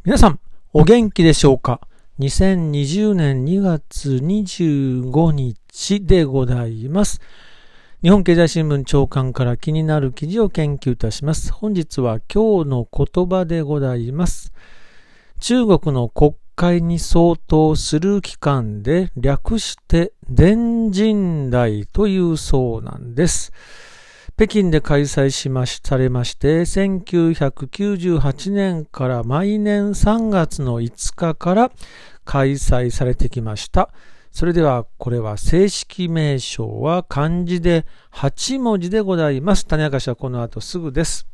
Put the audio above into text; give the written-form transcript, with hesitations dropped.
皆さん、お元気でしょうか。2020年2月25日でございます。日本経済新聞朝刊から気になる記事を研究いたします。本日は今日の言葉でございます。中国の国会に相当する機関で略して全人代というそうなんです。北京で開催されまして、1998年から毎年3月の5日から開催されてきました。それでは、これは正式名称は漢字で8文字でございます。種明かしはこの後すぐです。